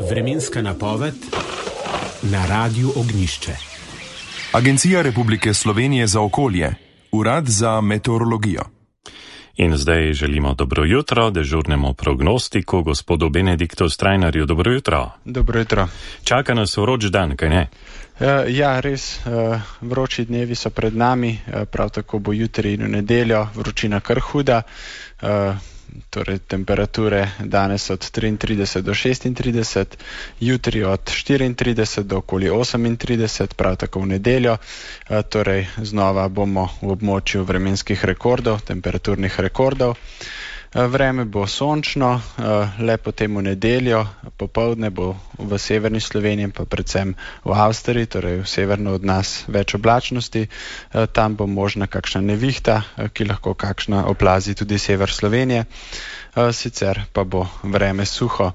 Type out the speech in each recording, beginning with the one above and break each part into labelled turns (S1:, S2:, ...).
S1: Vremenska napoved na Radiu Ognjišče.
S2: Agencija Republike Slovenije za okolje, Urad za meteorologijo.
S3: In zdaj želimo dobro jutro dežurnemu prognostiku, gospodu Benediktu Strajnarju. Dobro jutro.
S4: Dobro jutro.
S3: Čaka nas vroč dan, kaj ne?
S4: Ja, res, vroči dnevi so pred nami, prav tako bo jutri in v nedeljo vročina kar huda. Torej temperature danes od 33 do 36, jutri od 34 do okoli 38, prav tako v nedeljo. Torej znova bomo v območju vremenskih rekordov, temperaturnih rekordov. Vreme bo sončno, le potem v nedeljo, popoldne bo v severni Sloveniji, pa predvsem v Avstriji, torej severno od nas več oblačnosti. Tam bo možna kakšna nevihta, ki lahko kakšna oplazi tudi sever Slovenije, sicer pa bo vreme suho.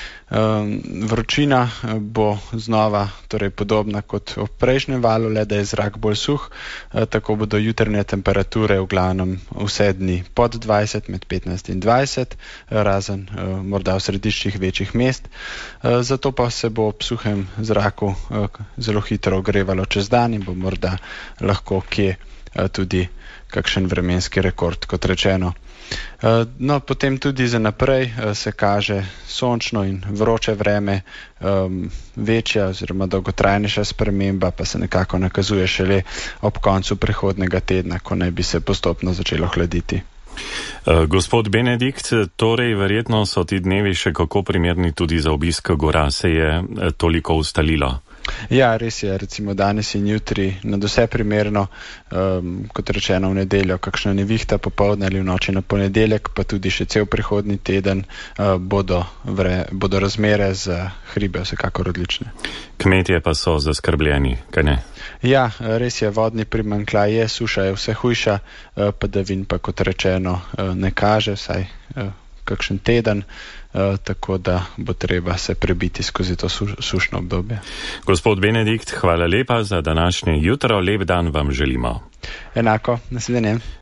S4: Vročina bo znova torej podobna kot v prejšnjem valu, le da je zrak bolj suh, tako bodo jutranje temperature v glavnem vse dni pod 20, med 15 in 20, razen morda v središčih večjih mest. Zato pa se bo ob suhem zraku zelo hitro ogrevalo čez dan in bo morda lahko kje tudi kakšen vremenski rekord, kot rečeno. No, potem tudi za naprej se kaže sončno in vroče vreme, večja oziroma dolgotrajnejša sprememba pa se nekako nakazuje šele ob koncu prihodnega tedna, ko naj bi se postopno začelo hladiti.
S3: Gospod Benedikt, torej verjetno so ti dnevi še kako primerni tudi za obisk gora, se je toliko ustalilo?
S4: Ja, res je, recimo danes in jutri nadvse primerno, kot rečeno v nedeljo, kakšna nevihta popoldne ali v noči na ponedeljek, pa tudi še cel prihodnji teden bodo razmere za hribe vsekakor odlične.
S3: Kmetje pa so zaskrbljeni, kaj ne?
S4: Ja, res je, vodni primanjkljaj je, suša je vse hujša, padavin pa kot rečeno ne kaže, vsaj kakšen teden, tako da bo treba se prebiti skozi to sušno obdobje.
S3: Gospod Benedikt, hvala lepa za današnje jutro, lep dan vam želimo.
S4: Enako, naslednje.